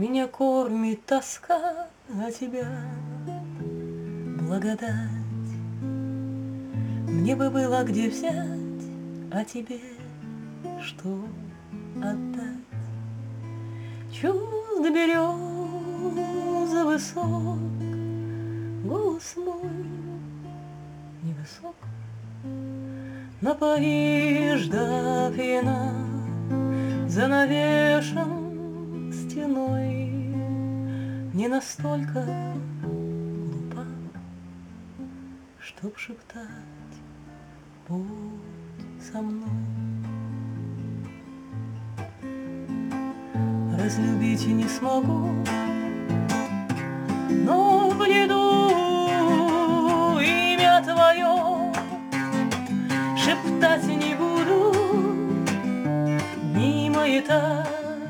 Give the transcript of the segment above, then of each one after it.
Меня кормит тоска, а тебя благодать. Мне бы было где взять, а тебе что отдать? Чувств береза высок, голос мой невысок. Напоишь до пьяна, занавешен стеной. Не настолько глупа, чтоб шептать: будь со мной. Разлюбить не смогу, но в бреду имя твое шептать не буду. Дни мои так,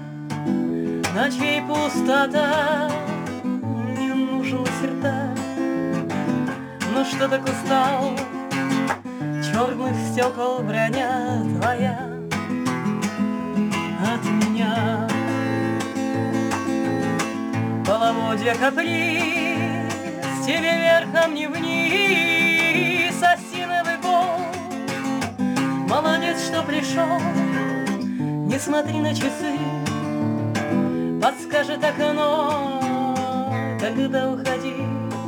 ночей пустота, не нужен сердца. Ну что так устал, черных стекол броня твоя от меня. Половодья каприз, тебе верхом не вниз, осиновый гол. Молодец, что пришел, не смотри на часы, подскажет окно, когда уходить.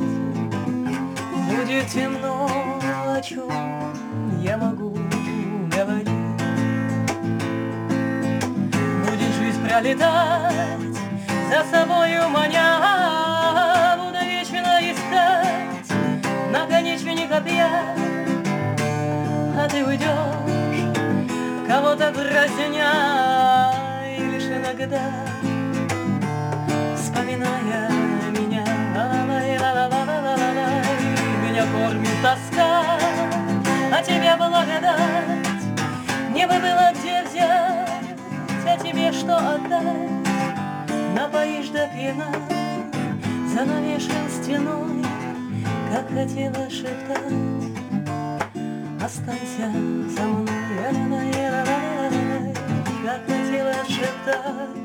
Будет темно, о чем я могу говорить. Будет жизнь пролетать, за собою маня, буду вечно искать наконечник копья. А ты уйдешь, кого-то дразня, и лишь иногда, вспоминая меня, меня кормит тоска, а тебе благодать. Мне бы было где взять, а тебе что отдать? Напоишь до пьяна, занавешен стеной, как хотела шептать: останься со мной, как хотела шептать.